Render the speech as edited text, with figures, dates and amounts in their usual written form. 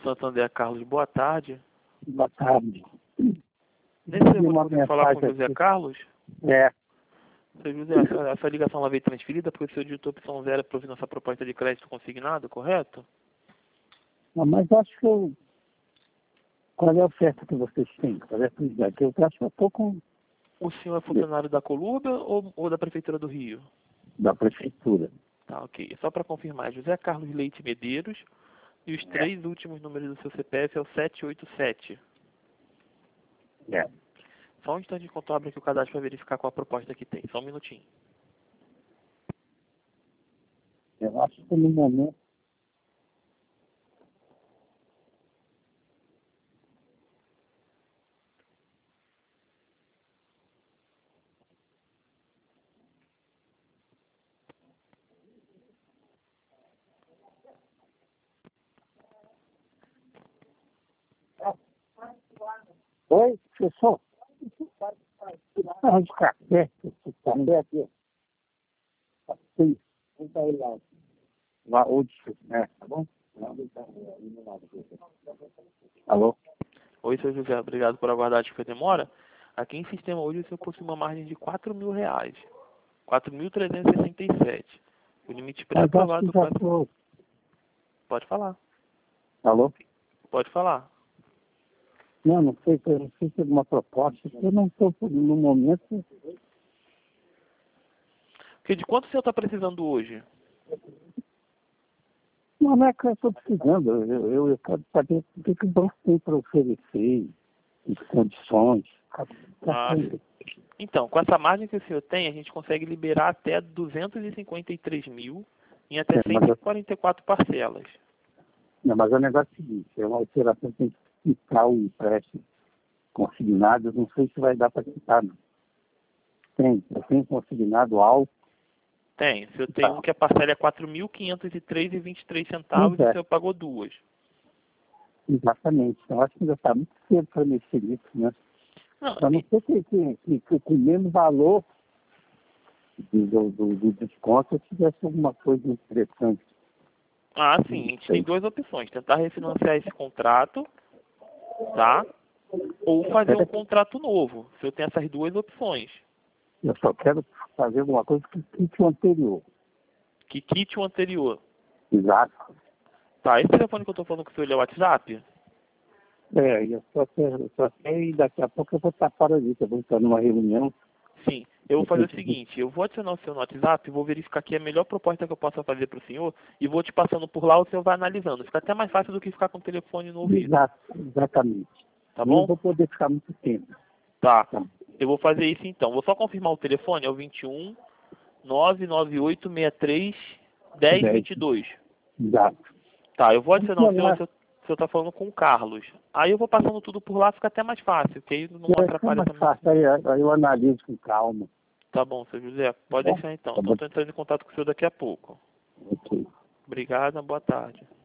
Santander, Carlos, boa tarde. Boa tarde. Nesse eu vou poder falar com o José Carlos? É. Seu José, essa ligação ela veio transferida porque o senhor digitou opção 0 para ouvir nossa proposta de crédito consignado, correto? Não, mas acho que eu... Qual é a oferta que vocês têm? Qual é a prioridade? Eu acho que eu estou com... O senhor é funcionário da Coluba ou da Prefeitura do Rio? Da Prefeitura. Tá, ok. Só para confirmar, José Carlos Leite Medeiros e os 3 últimos números do seu CPF é o 787. É. Só um instante enquanto eu abro aqui o cadastro para verificar qual a proposta que tem. Só um minutinho. Eu acho que no momento... Oi, professor? Ah, de café. Café aqui. Sim. Lá, hoje, né? Tá bom? Alô? Oi, seu José. Obrigado por aguardar a demora. Aqui em sistema hoje o senhor possui uma margem de R$ 4.000. 4.367. O limite pré-aprovado para... Pode falar. Alô? Pode falar. Não sei se é alguma proposta. Eu não estou, no momento... Porque de quanto o senhor está precisando hoje? Não é que eu estou precisando. Eu quero saber o que o banco tem para oferecer, as condições. Então, com essa margem que o senhor tem, a gente consegue liberar até 253 mil em até 144 parcelas. Não, mas o negócio é o seguinte, a operação tem que quitar o empréstimo consignado, eu não sei se vai dar para quitar, não. Eu tenho consignado alto. Tem, o senhor tem um que a parcela é R$ 4.503,23 e o senhor pagou 2. Exatamente, eu acho que ainda está muito cedo para mexer nisso, né? A não ser que com o mesmo valor do desconto tivesse alguma coisa interessante. Ah, sim, a gente tem 2 opções, tentar refinanciar esse contrato, tá? Ou fazer um contrato novo. O senhor tem essas 2 opções. Eu só quero fazer alguma coisa que quite o anterior. Que quite o anterior. Exato. Tá, esse telefone que eu estou falando com o senhor é o WhatsApp? Eu só quero, e daqui a pouco eu vou estar fora disso, eu vou estar numa reunião. Sim, eu vou fazer o seguinte, eu vou adicionar o seu no WhatsApp, vou verificar aqui a melhor proposta que eu possa fazer para o senhor e vou te passando por lá, o senhor vai analisando. Fica até mais fácil do que ficar com o telefone no ouvido. Exatamente. Tá bom? Não vou poder ficar muito tempo. Tá, eu vou fazer isso então. Vou só confirmar o telefone, é o 21 99863 1022. Exato. Tá, eu vou adicionar o senhor está falando com o Carlos. Aí eu vou passando tudo por lá, fica até mais fácil, que aí não atrapalha também. Fácil, aí eu analiso com calma. Tá bom, seu José, pode deixar então. Estou entrando em contato com o senhor daqui a pouco. Ok. Obrigado, boa tarde.